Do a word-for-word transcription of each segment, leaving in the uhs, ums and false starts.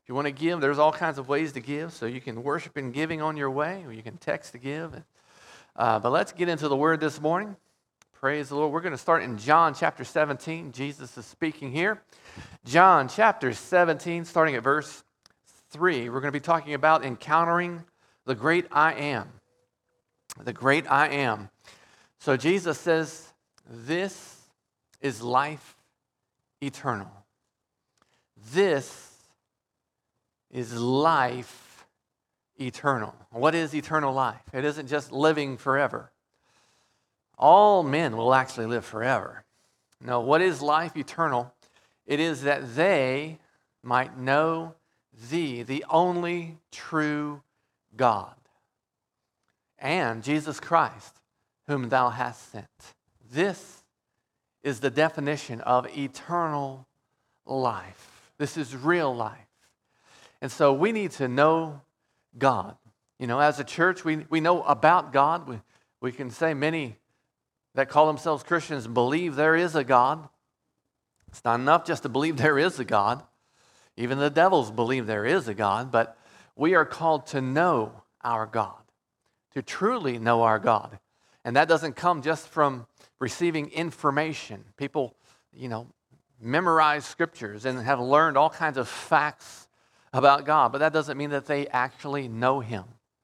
If you want to give, there's all kinds of ways to give. So you can worship in giving on your way, or you can text to give. Uh, but let's get into the Word this morning. Praise the Lord. We're going to start in John chapter seventeen. Jesus is speaking here. John chapter seventeen, starting at verse three. We're going to be talking about encountering the great I am. The great I am. So Jesus says, this is life eternal. This is life eternal. What is eternal life? It isn't just living forever. All men will actually live forever. No, what is life eternal? It is that they might know thee, the only true God, and Jesus Christ, whom thou hast sent. This is the definition of eternal life. This is real life. And so we need to know God. You know, as a church, we, we know about God. We, we can say many that call themselves Christians believe there is a God. It's not enough just to believe there is a God. Even the devils believe there is a God, but we are called to know our God, to truly know our God. And that doesn't come just from receiving information. People, you know, memorize scriptures and have learned all kinds of facts about God, but that doesn't mean that they actually know Him.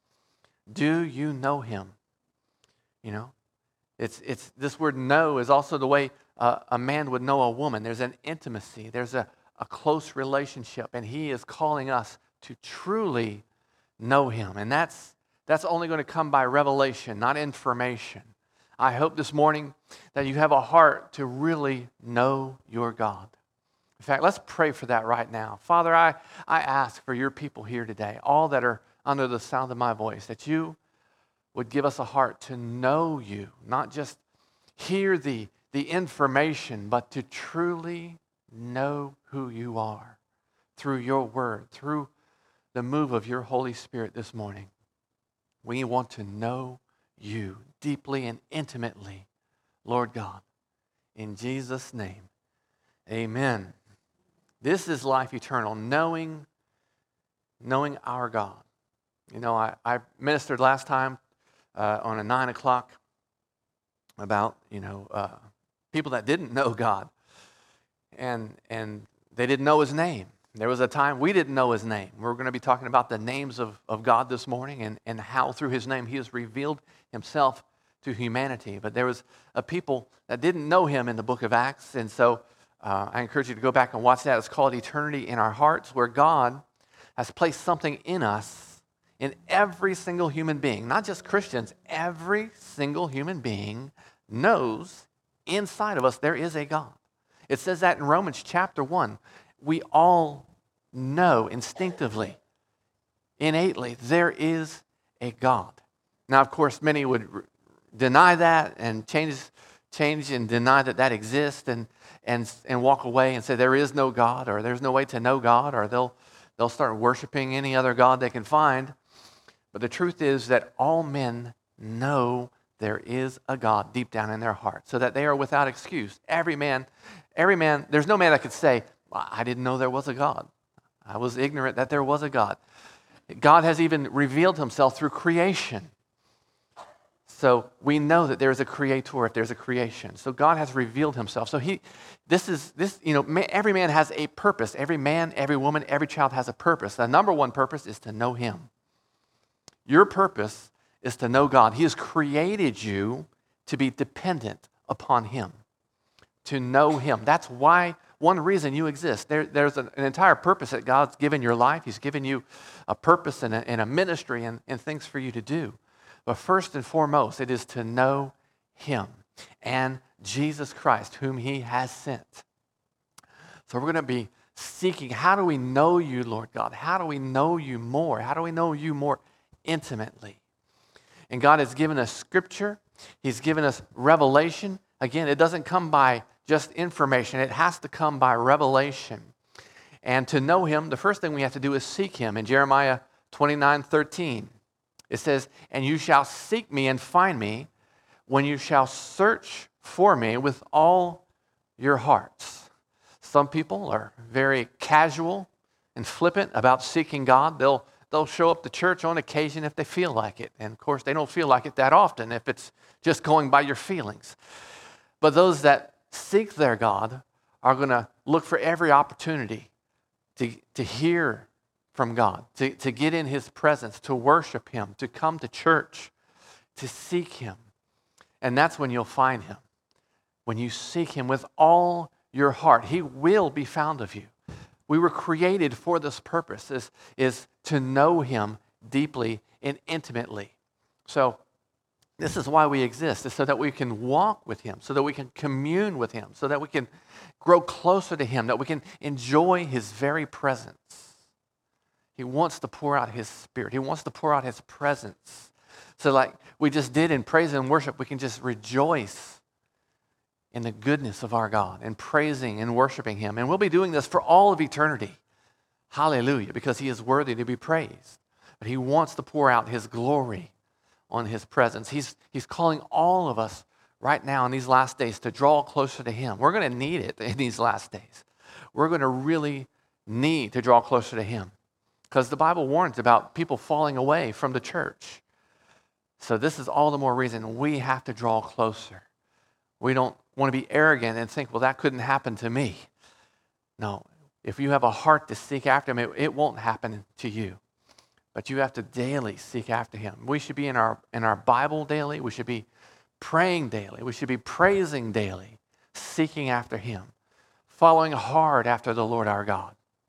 Do you know Him? You know, it's it's this word know is also the way uh, a man would know a woman. There's an intimacy. There's a, a close relationship, and He is calling us to truly know Him. And that's that's only going to come by revelation, not information. I hope this morning that you have a heart to really know your God. In fact, let's pray for that right now. Father, I, I ask for your people here today, all that are under the sound of my voice, that you would give us a heart to know you, not just hear the, the information, but to truly know who you are through your word, through the move of your Holy Spirit this morning. We want to know you deeply and intimately, Lord God. In Jesus' name, amen. This is life eternal, knowing, knowing our God. You know, I, I ministered last time uh, on a nine o'clock about, you know, uh, people that didn't know God, and and they didn't know His name. There was a time we didn't know His name. We're going to be talking about the names of, of God this morning and, and how through His name He has revealed Himself to humanity. But there was a people that didn't know Him in the book of Acts, and so uh, I encourage you to go back and watch that. It's called Eternity in Our Hearts, where God has placed something in us, in every single human being, not just Christians. Every single human being knows inside of us there is a God. It says that in Romans chapter one. We all know instinctively, innately, there is a God. Now, of course, many would r- deny that and change, change and deny that that exists and, and, and walk away and say there is no God, or there's no way to know God, or they'll, they'll start worshiping any other God they can find. But the truth is that all men know there is a God deep down in their heart, so that they are without excuse. Every man, every man, there's no man that could say, I didn't know there was a God. I was ignorant that there was a God. God has even revealed Himself through creation. So we know that there is a creator if there's a creation. So God has revealed Himself. So He, this is, this, you know, every man has a purpose. Every man, every woman, every child has a purpose. The number one purpose is to know Him. Your purpose is to know God. He has created you to be dependent upon Him, to know Him. That's why, one reason you exist. There, there's an, an entire purpose that God's given your life. He's given you a purpose and a, and a ministry and, and things for you to do. But first and foremost, it is to know Him and Jesus Christ, whom He has sent. So we're going to be seeking, how do we know you, Lord God? How do we know you more? How do we know you more intimately? And God has given us scripture. He's given us revelation. Again, it doesn't come by just information. It has to come by revelation. And to know Him, the first thing we have to do is seek Him. In Jeremiah twenty-nine thirteen, it says, and you shall seek me and find me when you shall search for me with all your hearts. Some people are very casual and flippant about seeking God. They'll, they'll show up to church on occasion if they feel like it. And of course, they don't feel like it that often if it's just going by your feelings. But those that seek their God are going to look for every opportunity to, to hear from God, to, to get in his presence, to worship him, to come to church, to seek him. And that's when you'll find him. When you seek him with all your heart, he will be found of you. We were created for this purpose, is, is to know him deeply and intimately. So this is why we exist, is so that we can walk with him, so that we can commune with him, so that we can grow closer to him, that we can enjoy his very presence. He wants to pour out his Spirit. He wants to pour out his presence. So like we just did in praise and worship, we can just rejoice in the goodness of our God and praising and worshiping him. And we'll be doing this for all of eternity. Hallelujah, because he is worthy to be praised. But he wants to pour out his glory on his presence. He's, he's calling all of us right now in these last days to draw closer to him. We're going to need it in these last days. We're going to really need to draw closer to him because the Bible warns about people falling away from the church. So this is all the more reason we have to draw closer. We don't want to be arrogant and think, well, that couldn't happen to me. No, if you have a heart to seek after him, it, it won't happen to you. But you have to daily seek after him. We should be in our, in our Bible daily. We should be praying daily. We should be praising daily, seeking after him, following hard after the Lord our God.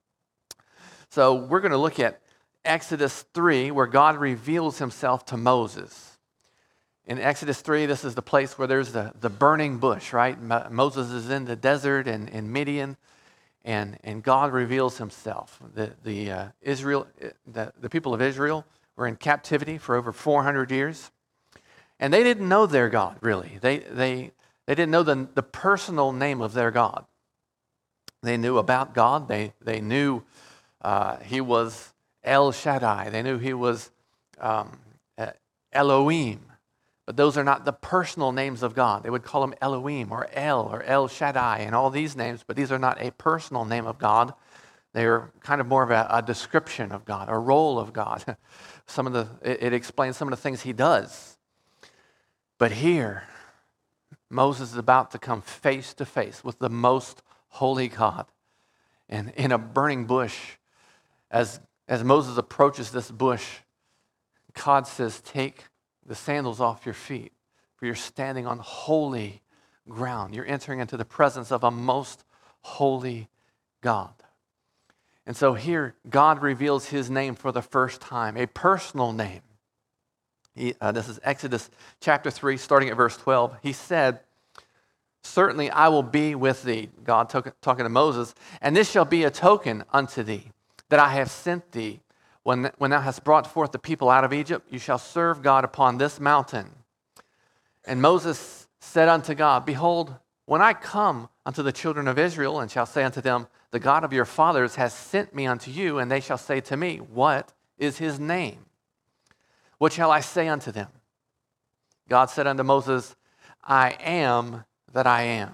So we're going to look at Exodus three, where God reveals himself to Moses. In Exodus three, this is the place where there's the, the burning bush, right? Mo- Moses is in the desert in, in Midian, and, and God reveals himself. The, the, uh, Israel, the, the people of Israel were in captivity for over four hundred years, and they didn't know their God, really. They, they, they didn't know the, the personal name of their God. They knew about God. They, they knew uh, he was El Shaddai. They knew he was um, Elohim. But those are not the personal names of God. They would call him Elohim or El or El Shaddai and all these names, but these are not a personal name of God. They are kind of more of a, a description of God, a role of God. Some of the it, it explains some of the things he does. But here, Moses is about to come face to face with the most holy God. And in a burning bush, as, as Moses approaches this bush, God says, take the sandals off your feet, for you're standing on holy ground. You're entering into the presence of a most holy God. And so here, God reveals his name for the first time, a personal name. He, uh, this is Exodus chapter three, starting at verse twelve. He said, certainly I will be with thee, God talk, talking to Moses, and this shall be a token unto thee, that I have sent thee. When, when thou hast brought forth the people out of Egypt, you shall serve God upon this mountain. And Moses said unto God, behold, when I come unto the children of Israel, and shall say unto them, the God of your fathers has sent me unto you, and they shall say to me, what is his name? What shall I say unto them? God said unto Moses, I am that I am.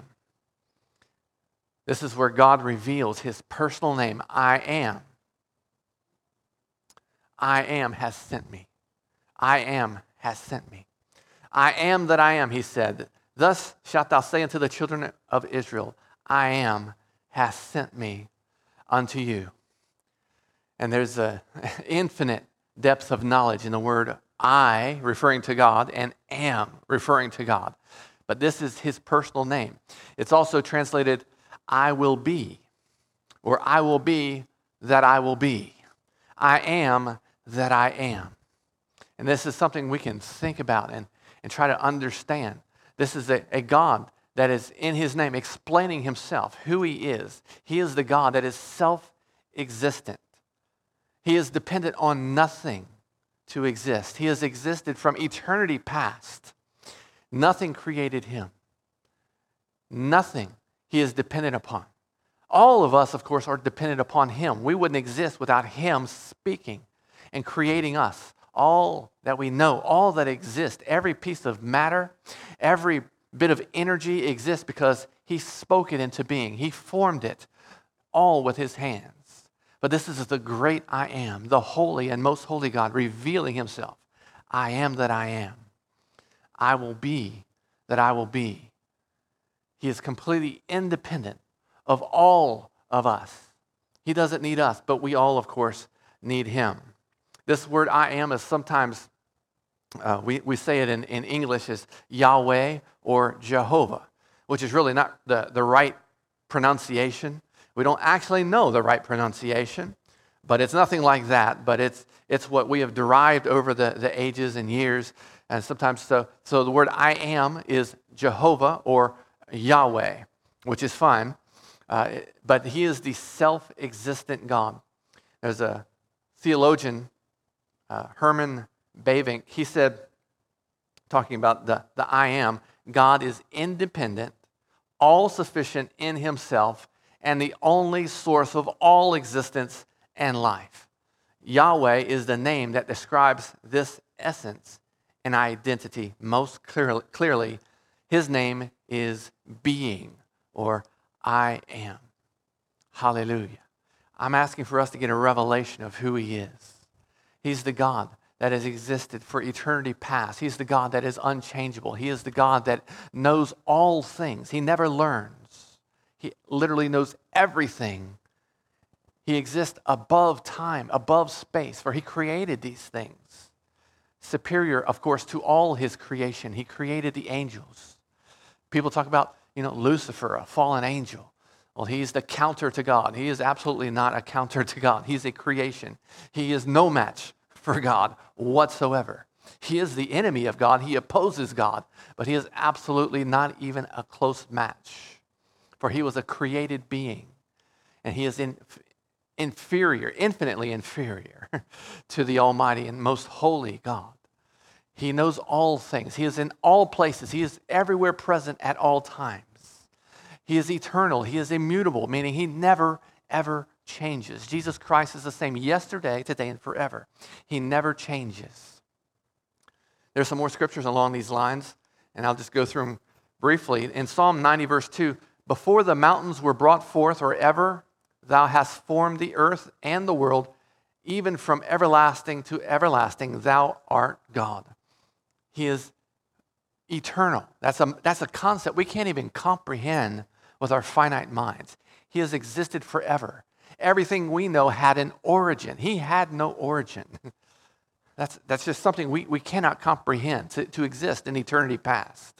This is where God reveals his personal name, I am. I am has sent me. I am has sent me. I am that I am, he said. Thus shalt thou say unto the children of Israel, I am has sent me unto you. And there's an infinite depth of knowledge in the word I, referring to God, and am, referring to God. But this is his personal name. It's also translated, I will be, or I will be that I will be. I am that I am. And this is something we can think about and, and try to understand. This is a, a God that is in his name explaining himself, who he is. He is the God that is self-existent. He is dependent on nothing to exist. He has existed from eternity past. Nothing created him. Nothing he is dependent upon. All of us, of course, are dependent upon him. We wouldn't exist without him speaking and creating us. All that we know, all that exists, every piece of matter, every bit of energy exists because he spoke it into being. He formed it all with his hands. But this is the great I am, the holy and most holy God, revealing himself. I am that I am. I will be that I will be. He is completely independent of all of us. He doesn't need us, but we all, of course, need him. This word I am is sometimes, uh, we, we say it in, in English as Yahweh or Jehovah, which is really not the, the right pronunciation. We don't actually know the right pronunciation, but it's nothing like that. But it's it's what we have derived over the, the ages and years. And sometimes, so, so the word I am is Jehovah or Yahweh, which is fine. Uh, but he is the self-existent God. There's a theologian, uh, Herman Bavinck, he said, talking about the, the I am, God is independent, all-sufficient in himself, and the only source of all existence and life. Yahweh is the name that describes this essence and identity most clearly. clearly. His name is being, or I am. Hallelujah. I'm asking for us to get a revelation of who he is. He's the God that has existed for eternity past. He's the God that is unchangeable. He is the God that knows all things. He never learns. He literally knows everything. He exists above time, above space, for he created these things. Superior, of course, to all his creation. He created the angels. People talk about, you know, Lucifer, a fallen angel. Well, he's the counter to God. He is absolutely not a counter to God. He's a creation. He is no match for God whatsoever. He is the enemy of God. He opposes God, but he is absolutely not even a close match. For he was a created being, and he is in, inferior, infinitely inferior to the almighty and most holy God. He knows all things. He is in all places. He is everywhere present at all times. He is eternal. He is immutable, meaning he never, ever changes. Jesus Christ is the same yesterday, today, and forever. He never changes. There's some more scriptures along these lines, and I'll just go through them briefly. In Psalm ninety, verse two, before the mountains were brought forth, or ever thou hast formed the earth and the world, even from everlasting to everlasting, thou art God. He is eternal. That's a, that's a concept we can't even comprehend with our finite minds. He has existed forever. Everything we know had an origin. He had no origin. That's, that's just something we, we cannot comprehend, to, to exist in eternity past.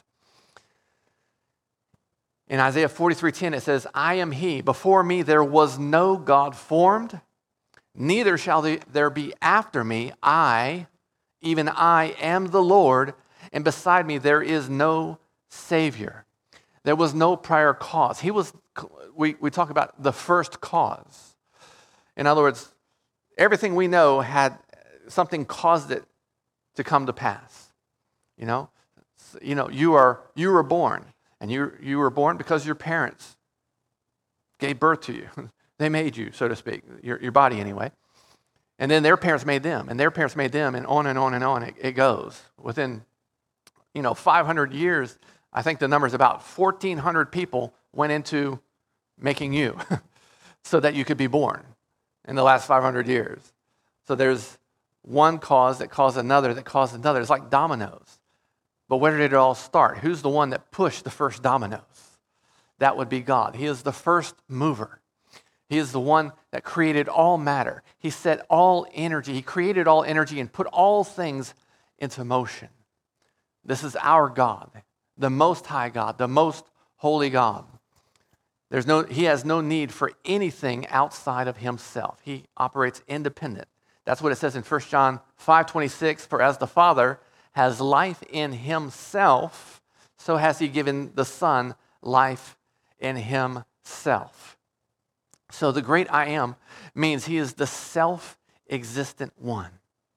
In Isaiah forty-three ten, it says, I am he. Before me there was no God formed, neither shall there be after me. I, even I, am the Lord, and beside me there is no Savior. There was no prior cause. He was, we, we talk about the first cause. In other words, everything we know had something caused it to come to pass. You know, you know, you are you were born. And you, you were born because your parents gave birth to you. They made you, so to speak, your, your body anyway. And then their parents made them, and their parents made them, and on and on and on it, it goes. Within, you know, five hundred years, I think the number is about fourteen hundred people went into making you so that you could be born in the last five hundred years. So there's one cause that caused another that caused another. It's like dominoes. But where did it all start? Who's the one that pushed the first dominoes? That would be God. He is the first mover. He is the one that created all matter. He set all energy. He created all energy and put all things into motion. This is our God, the Most High God, the Most Holy God. There's no, he has no need for anything outside of himself. He operates independent. That's what it says in First John five twenty-six, for as the Father has life in himself, so has he given the Son life in himself. So the great I am means he is the self-existent one.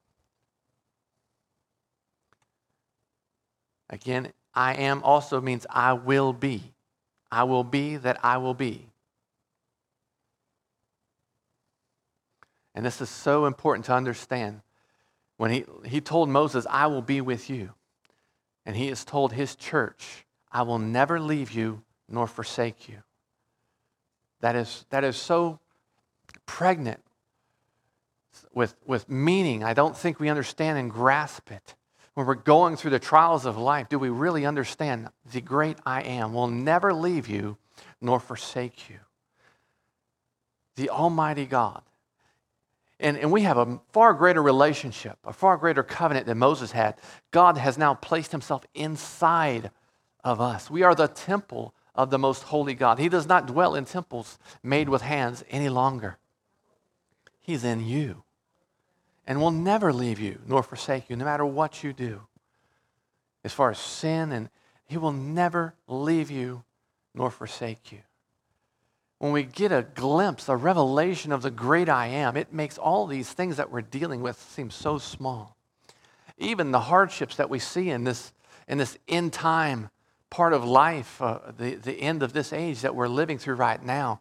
Again, I am also means I will be. I will be that I will be. And this is so important to understand. When he, he told Moses, I will be with you. And he has told his church, I will never leave you nor forsake you. That is, that is so pregnant with, with meaning. I don't think we understand and grasp it. When we're going through the trials of life, do we really understand the great I am will never leave you nor forsake you? The Almighty God. And, and we have a far greater relationship, a far greater covenant than Moses had. God has now placed himself inside of us. We are the temple of the most holy God. He does not dwell in temples made with hands any longer. He's in you and will never leave you nor forsake you, no matter what you do. As far as sin, and he will never leave you nor forsake you. When we get a glimpse, a revelation of the great I am, it makes all these things that we're dealing with seem so small. Even the hardships that we see in this, in this end time part of life, uh, the, the end of this age that we're living through right now,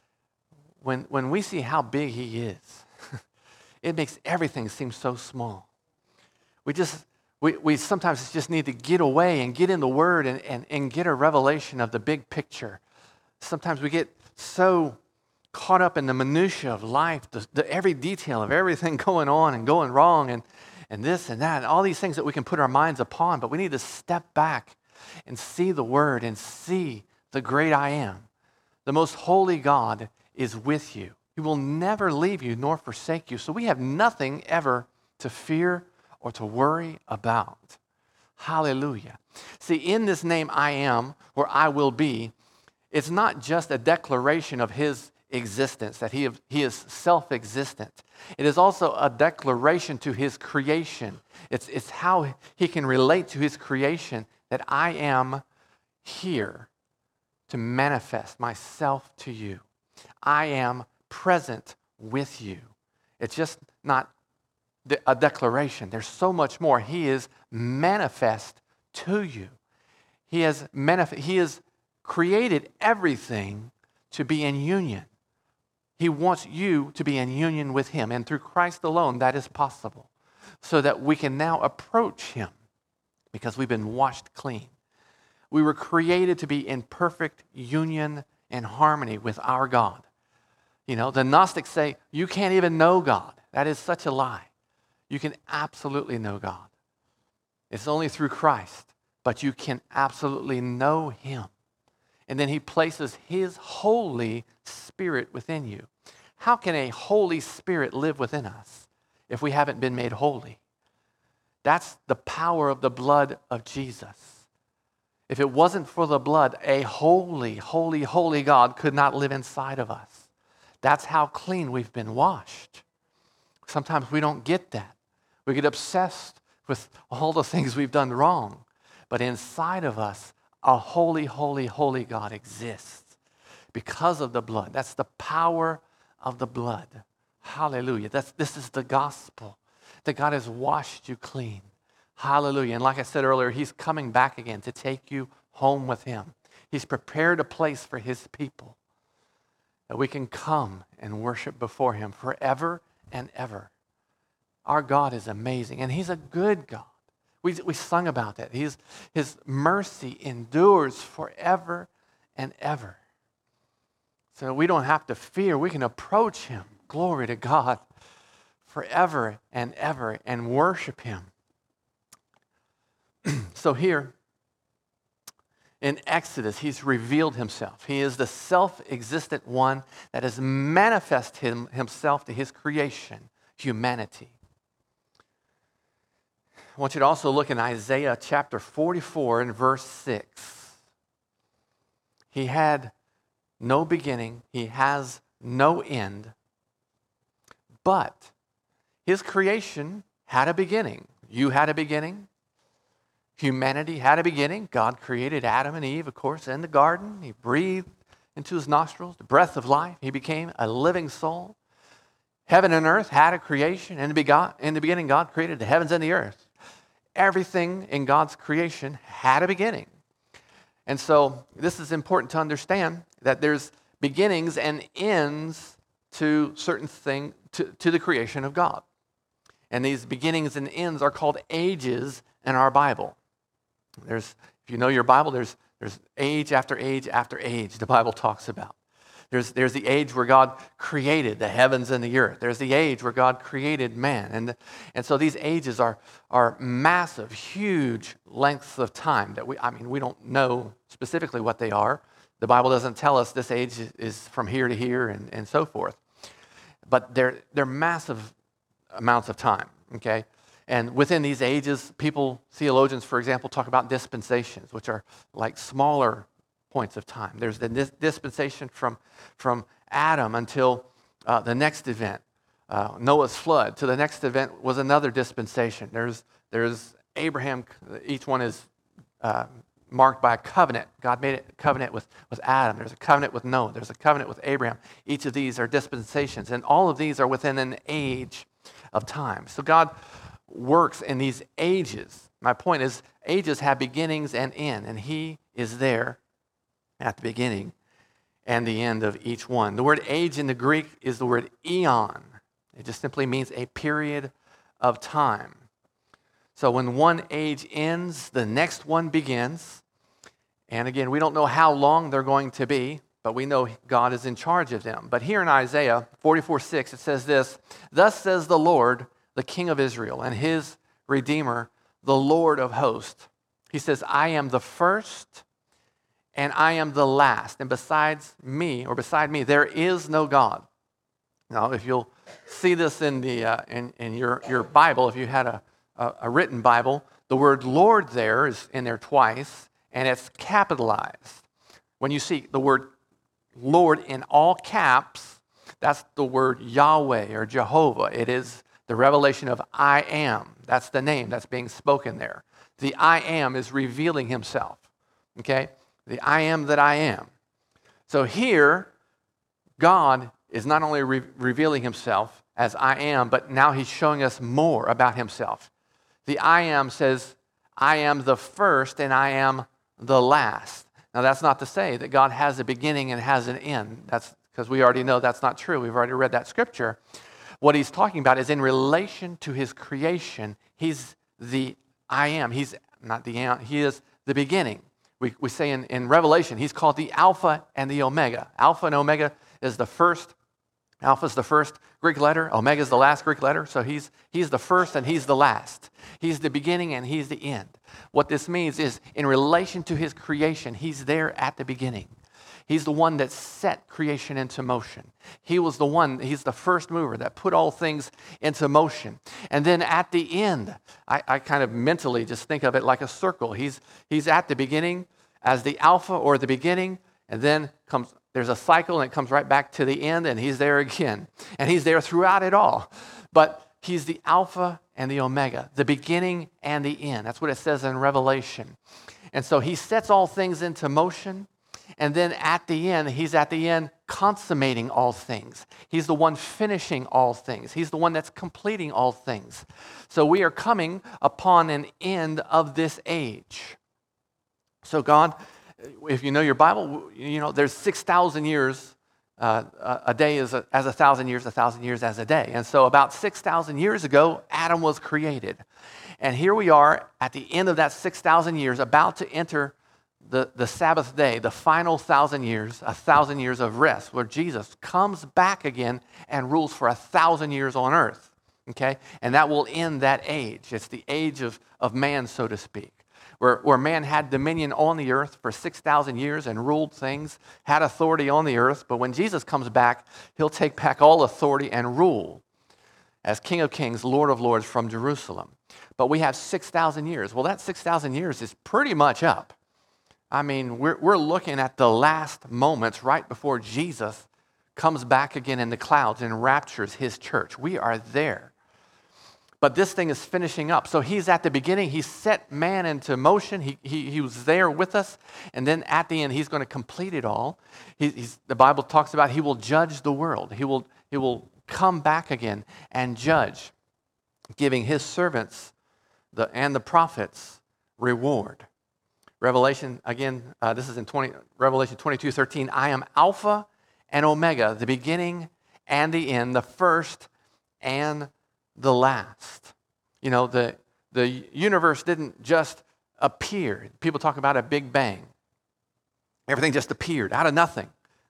when, when we see how big he is, it makes everything seem so small. We just, we, we sometimes just need to get away and get in the Word and, and, and get a revelation of the big picture. Sometimes we get so caught up in the minutia of life, the, the every detail of everything going on and going wrong and, and this and that, and all these things that we can put our minds upon, but we need to step back and see the Word and see the great I am. The most holy God is with you. He will never leave you nor forsake you. So we have nothing ever to fear or to worry about. Hallelujah. See, in this name I am, or I will be, it's not just a declaration of his existence, that he, he is self-existent. It is also a declaration to his creation. It's, it's how he can relate to his creation, that I am here to manifest myself to you. I am present with you. It's just not a declaration. There's so much more. He is manifest to you. He has manif- He has created everything to be in union. He wants you to be in union with him. And through Christ alone, that is possible. So that we can now approach him because we've been washed clean. We were created to be in perfect union and harmony with our God. You know, the Gnostics say, you can't even know God. That is such a lie. You can absolutely know God. It's only through Christ, but you can absolutely know him. And then he places his Holy Spirit within you. How can a Holy Spirit live within us if we haven't been made holy? That's the power of the blood of Jesus. If it wasn't for the blood, a holy, holy, holy God could not live inside of us. That's how clean we've been washed. Sometimes we don't get that. We get obsessed with all the things we've done wrong. But inside of us, a holy, holy, holy God exists because of the blood. That's the power of the blood. Hallelujah. That's, this is the gospel, that God has washed you clean. Hallelujah. And like I said earlier, he's coming back again to take you home with him. He's prepared a place for his people that we can come and worship before him forever and ever. Our God is amazing, and he's a good God. We, we sung about that. He's, his mercy endures forever and ever. So we don't have to fear. We can approach him, glory to God, forever and ever and worship him. So here in Exodus, he's revealed himself. He is the self-existent one that has manifested him, himself to his creation, humanity. I want you to also look in Isaiah chapter forty-four and verse six. He had no beginning, he has no end, but his creation had a beginning. You had a beginning. Humanity had a beginning. God created Adam and Eve, of course, in the garden. He breathed into his nostrils the breath of life. He became a living soul. Heaven and earth had a creation. In the, begot, in the beginning, God created the heavens and the earth. Everything in God's creation had a beginning. And so this is important to understand, that there's beginnings and ends to certain things, to, to the creation of God. And these beginnings and ends are called ages in our Bible. There's, if you know your Bible, there's, there's age after age after age the Bible talks about. There's, there's the age where God created the heavens and the earth. There's the age where God created man. And, and so these ages are, are massive, huge lengths of time that we, I mean, we don't know specifically what they are. The Bible doesn't tell us this age is from here to here and, and so forth. But they're, they're massive amounts of time, okay? And within these ages, people, theologians, for example, talk about dispensations, which are like smaller points of time. There's the dis- dispensation from, from Adam until uh, the next event, uh, Noah's flood. To the next event was another dispensation. There's, there's Abraham, each one is uh, marked by a covenant. God made a covenant with, with Adam. There's a covenant with Noah. There's a covenant with Abraham. Each of these are dispensations, and all of these are within an age of time. So God works in these ages. My point is, ages have beginnings and end, and he is there at the beginning and the end of each one. The word age in the Greek is the word eon. It just simply means a period of time. So when one age ends, the next one begins. And again, we don't know how long they're going to be, but we know God is in charge of them. But here in Isaiah forty-four six, it says this, "Thus says the Lord, the King of Israel, and his Redeemer, the Lord of hosts. He says, I am the first and I am the last. And besides me, or beside me, there is no God." Now, if you'll see this in the uh, in, in your, your Bible, if you had a, a, a written Bible, the word Lord there is in there twice, and it's capitalized. When you see the word Lord in all caps, that's the word Yahweh or Jehovah. It is the revelation of I am. That's the name that's being spoken there. The I am is revealing himself, okay? The I am that I am. So here, God is not only re- revealing himself as I am, but now he's showing us more about himself. The I am says, I am the first and I am the last. Now that's not to say that God has a beginning and has an end. That's because we already know that's not true. We've already read that scripture. What he's talking about is in relation to his creation, he's the I am. He's not the I am, he is the beginning. We, we say in, in Revelation, he's called the Alpha and the Omega. Alpha and Omega is the first, Alpha is the first Greek letter, Omega is the last Greek letter, so he's, he's the first and he's the last. He's the beginning and he's the end. What this means is in relation to his creation, he's there at the beginning. He's the one that set creation into motion. He was the one, he's the first mover that put all things into motion. And then at the end, I, I kind of mentally just think of it like a circle. He's, he's at the beginning as the Alpha or the beginning, and then comes there's a cycle and it comes right back to the end, and he's there again. And he's there throughout it all. But he's the Alpha and the Omega, the beginning and the end. That's what it says in Revelation. And so he sets all things into motion. And then at the end, he's at the end consummating all things. He's the one finishing all things. He's the one that's completing all things. So we are coming upon an end of this age. So God, if you know your Bible, you know there's six thousand years. Uh, a day is a, as a thousand years, a thousand years as a day. And so about six thousand years ago, Adam was created. And here we are at the end of that six thousand years, about to enter The, the Sabbath day, the final thousand years, a thousand years of rest, where Jesus comes back again and rules for a thousand years on earth, okay? And that will end that age. It's the age of, of man, so to speak, where, where man had dominion on the earth for six thousand years and ruled things, had authority on the earth. But when Jesus comes back, he'll take back all authority and rule as King of Kings, Lord of Lords from Jerusalem. But we have six thousand years. Well, that six thousand years is pretty much up. I mean, we're, we're looking at the last moments right before Jesus comes back again in the clouds and raptures his church. We are there. But this thing is finishing up. So he's at the beginning. He set man into motion. He, he, he was there with us. And then at the end, he's going to complete it all. He, he's, the Bible talks about he will judge the world. He will, he will come back again and judge, giving his servants the, and the prophets reward. Revelation, again, uh, this is in twenty, Revelation twenty-two thirteen. I am Alpha and Omega, the beginning and the end, the first and the last. You know, the, the universe didn't just appear. People talk about a big bang. Everything just appeared out of nothing.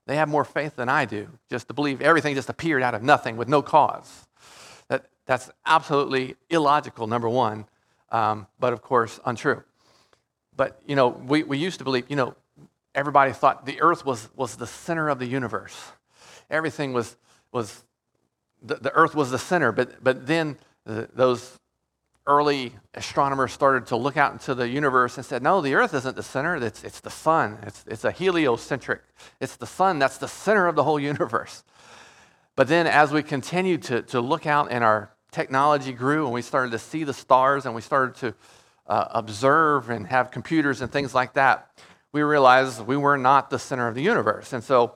They have more faith than I do, just to believe everything just appeared out of nothing with no cause. That, that's absolutely illogical, number one, um, but of course untrue. But, you know, we, we used to believe, you know, everybody thought the earth was, was the center of the universe. Everything was, was the, the earth was the center, but, but then the, those early astronomers started to look out into the universe and said, no, the earth isn't the center, it's, it's the sun. It's, it's a heliocentric. It's the sun that's the center of the whole universe. But then as we continued to, to look out and our technology grew and we started to see the stars and we started to uh, observe and have computers and things like that, we realized we were not the center of the universe. And so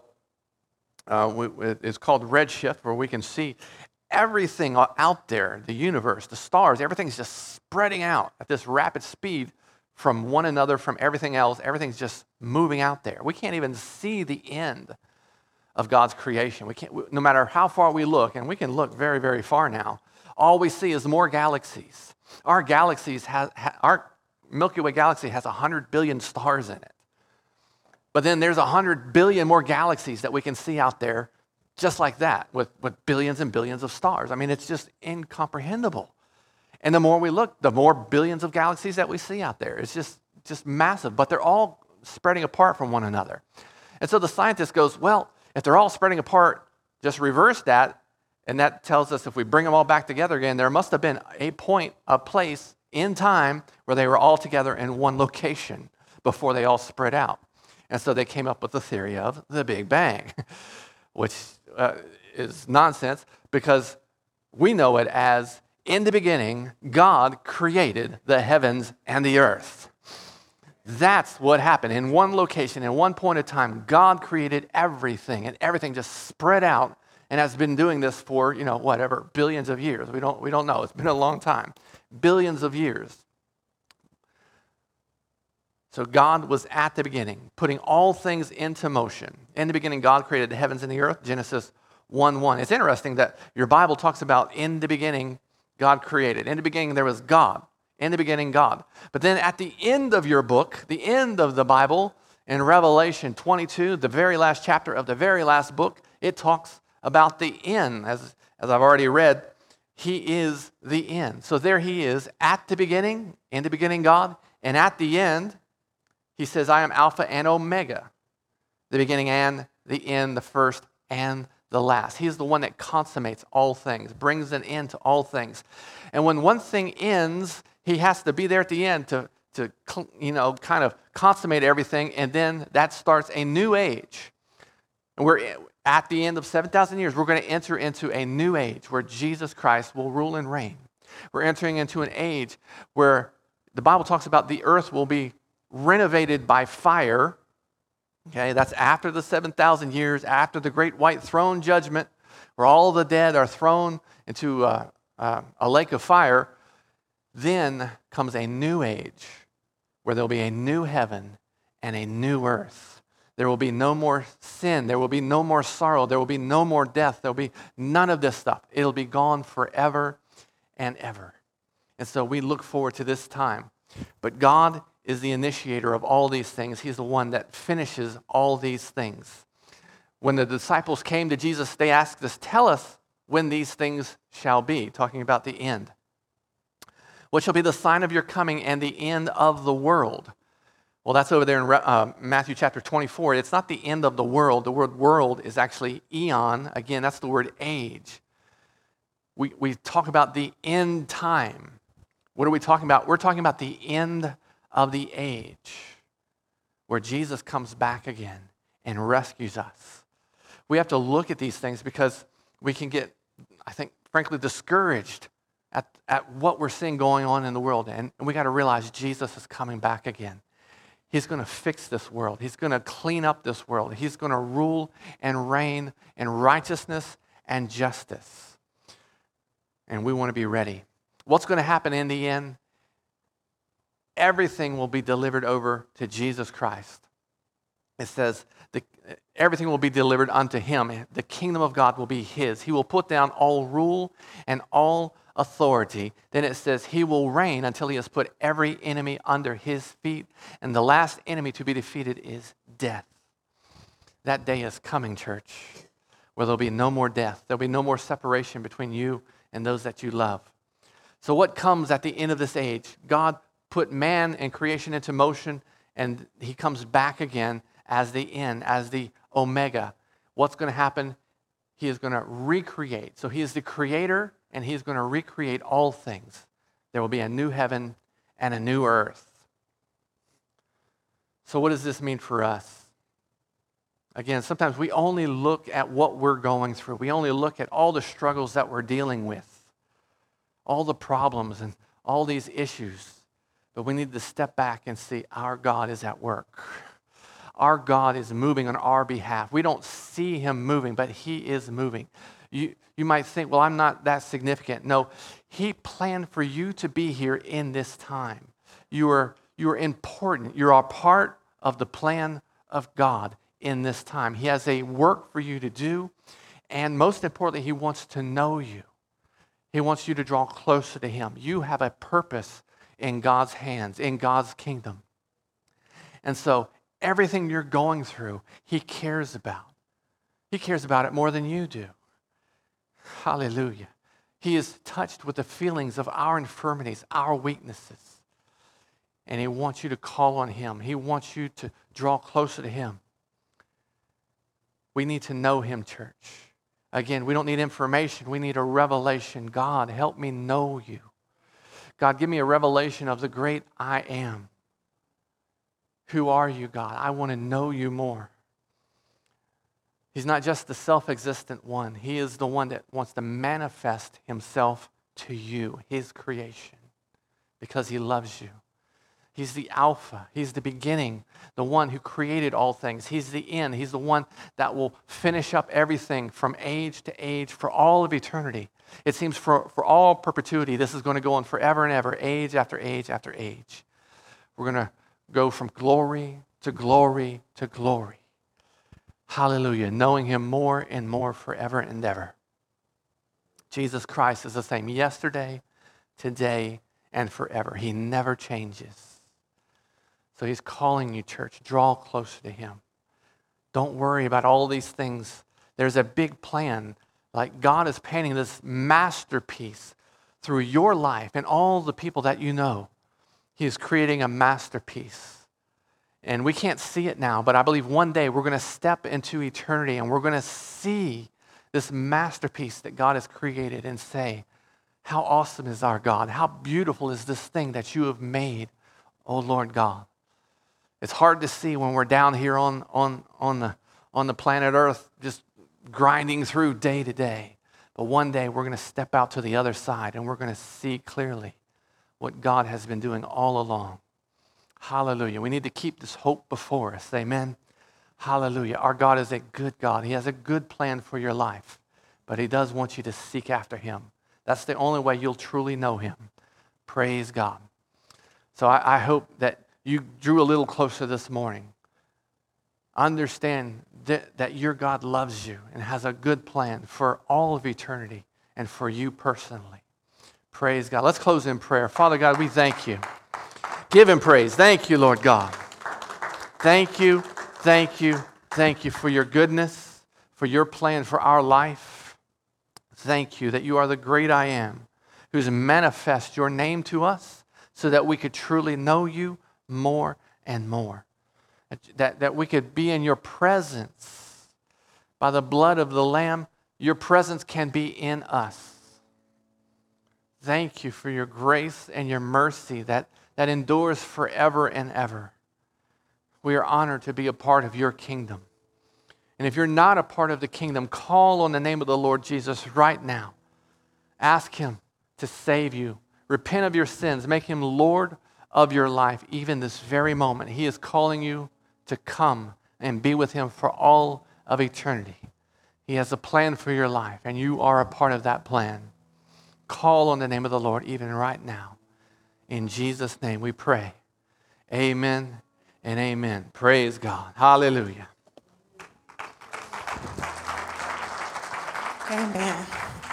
uh, we, it's called redshift, where we can see everything out there, the universe, the stars, everything's just spreading out at this rapid speed from one another, from everything else. Everything's just moving out there. We can't even see the end of God's creation. We can't, no matter how far we look, and we can look very, very far now, all we see is more galaxies. Our galaxies has, our Milky Way galaxy has one hundred billion stars in it. But then there's one hundred billion more galaxies that we can see out there just like that, with, with billions and billions of stars. I mean, it's just incomprehensible. And the more we look, the more billions of galaxies that we see out there. It's just, just massive, but they're all spreading apart from one another. And so the scientist goes, well, if they're all spreading apart, just reverse that, and that tells us if we bring them all back together again, there must have been a point, a place in time where they were all together in one location before they all spread out. And so they came up with the theory of the Big Bang, which uh, is nonsense, because we know it as, in the beginning, God created the heavens and the earth. That's what happened. In one location, in one point of time, God created everything, and everything just spread out and has been doing this for, you know, whatever, billions of years. We don't, we don't know. It's been a long time. Billions of years. So God was at the beginning, putting all things into motion. In the beginning, God created the heavens and the earth, Genesis one one. It's interesting that your Bible talks about in the beginning, God created. In the beginning, there was God. In the beginning, God. But then at the end of your book, the end of the Bible, in Revelation twenty-two, the very last chapter of the very last book, it talks about the end. As, as I've already read, he is the end. So there he is at the beginning, in the beginning, God, and at the end, he says, I am Alpha and Omega, the beginning and the end, the first and the last. He's the one that consummates all things, brings an end to all things. And when one thing ends, he has to be there at the end to, to you know, kind of consummate everything, and then that starts a new age. And we're at the end of seven thousand years, we're going to enter into a new age where Jesus Christ will rule and reign. We're entering into an age where the Bible talks about the earth will be renovated by fire. Okay, that's after the seven thousand years, after the great white throne judgment, where all the dead are thrown into uh, uh, a lake of fire. Then comes a new age where there'll be a new heaven and a new earth. There will be no more sin. There will be no more sorrow. There will be no more death. There will be none of this stuff. It'll be gone forever and ever. And so we look forward to this time. But God is the initiator of all these things. He's the one that finishes all these things. When the disciples came to Jesus, they asked us, tell us when these things shall be, talking about the end. What shall be the sign of your coming and the end of the world? Well, that's over there in uh, Matthew chapter twenty-four. It's not the end of the world. The word world is actually eon. Again, that's the word age. We, we talk about the end time. What are we talking about? We're talking about the end of the age, where Jesus comes back again and rescues us. We have to look at these things because we can get, I think, frankly, discouraged at, at what we're seeing going on in the world. And, and we got to realize Jesus is coming back again. He's going to fix this world. He's going to clean up this world. He's going to rule and reign in righteousness and justice. And we want to be ready. What's going to happen in the end? Everything will be delivered over to Jesus Christ. It says, the, everything will be delivered unto him. The kingdom of God will be his. He will put down all rule and all authority. Then it says he will reign until he has put every enemy under his feet. And the last enemy to be defeated is death. That day is coming, church, where there'll be no more death. There'll be no more separation between you and those that you love. So what comes at the end of this age? God put man and creation into motion, and he comes back again as the end, as the Omega. What's going to happen? He is going to recreate. So he is the creator, and he is going to recreate all things. There will be a new heaven and a new earth. So what does this mean for us? Again, sometimes we only look at what we're going through. We only look at all the struggles that we're dealing with, all the problems and all these issues. But we need to step back and see our God is at work. Our God is moving on our behalf. We don't see him moving, but he is moving. You, you might think, well, I'm not that significant. No, he planned for you to be here in this time. You are, you are important. You are a part of the plan of God in this time. He has a work for you to do, and most importantly, he wants to know you. He wants you to draw closer to him. You have a purpose in God's hands, in God's kingdom. And so everything you're going through, he cares about. He cares about it more than you do. Hallelujah. He is touched with the feelings of our infirmities, our weaknesses. And he wants you to call on him. He wants you to draw closer to him. We need to know him, church. Again, we don't need information. We need a revelation. God, help me know you. God, give me a revelation of the great I am. Who are you, God? I want to know you more. He's not just the self-existent one. He is the one that wants to manifest himself to you, his creation, because he loves you. He's the Alpha. He's the beginning, the one who created all things. He's the end. He's the one that will finish up everything from age to age for all of eternity. It seems for, for all perpetuity, this is going to go on forever and ever, age after age after age. We're going to go from glory to glory to glory. Hallelujah. Knowing him more and more forever and ever. Jesus Christ is the same yesterday, today, and forever. He never changes. So he's calling you, church. Draw closer to him. Don't worry about all these things. There's a big plan. Like God is painting this masterpiece through your life and all the people that you know. He is creating a masterpiece. And we can't see it now, but I believe one day we're going to step into eternity and we're going to see this masterpiece that God has created and say, how awesome is our God? How beautiful is this thing that you have made, oh Lord God? It's hard to see when we're down here on, on, on, the, on the planet Earth just grinding through day to day. But one day we're going to step out to the other side and we're going to see clearly what God has been doing all along. Hallelujah. We need to keep this hope before us. Amen. Hallelujah. Our God is a good God. He has a good plan for your life, but he does want you to seek after him. That's the only way you'll truly know him. Praise God. So I, I hope that you drew a little closer this morning. Understand that, that your God loves you and has a good plan for all of eternity and for you personally. Praise God. Let's close in prayer. Father God, we thank you. Give him praise. Thank you, Lord God. Thank you, thank you, thank you for your goodness, for your plan for our life. Thank you that you are the great I am, who's manifest your name to us so that we could truly know you more and more. That, that we could be in your presence. By the blood of the Lamb, your presence can be in us. Thank you for your grace and your mercy that, that endures forever and ever. We are honored to be a part of your kingdom. And if you're not a part of the kingdom, call on the name of the Lord Jesus right now. Ask him to save you. Repent of your sins. Make him Lord of your life, even this very moment. He is calling you to come and be with him for all of eternity. He has a plan for your life, and you are a part of that plan. Call on the name of the Lord even right now. In Jesus' name we pray. Amen and amen. Praise God. Hallelujah. Amen.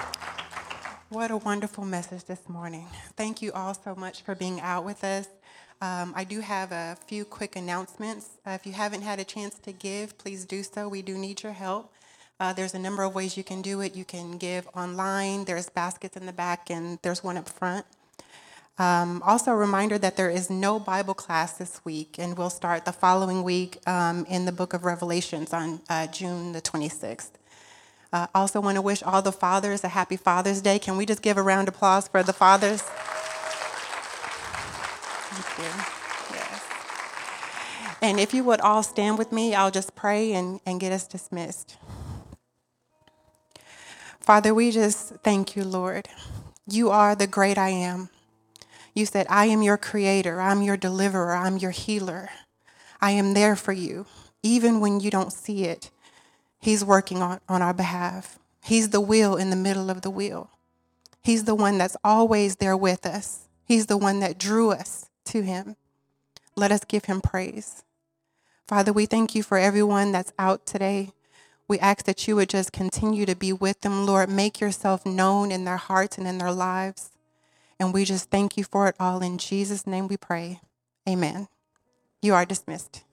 What a wonderful message this morning. Thank you all so much for being out with us. Um, I do have a few quick announcements. Uh, if you haven't had a chance to give, please do so. We do need your help. Uh, there's a number of ways you can do it. You can give online. There's baskets in the back, and there's one up front. Um, also, a reminder that there is no Bible class this week, and we'll start the following week um, in the book of Revelations on uh, June the twenty-sixth. Uh, also want to wish all the fathers a happy Father's Day. Can we just give a round of applause for the fathers? Thank you. Yes. And if you would all stand with me, I'll just pray and, and get us dismissed. Father, we just thank you, Lord. You are the great I am. You said, I am your creator. I'm your deliverer. I'm your healer. I am there for you. Even when you don't see it, he's working on, on our behalf. He's the wheel in the middle of the wheel. He's the one that's always there with us. He's the one that drew us to him. Let us give him praise. Father, we thank you for everyone that's out today. We ask that you would just continue to be with them, Lord. Make yourself known in their hearts and in their lives. And we just thank you for it all. In Jesus' name we pray. Amen. You are dismissed.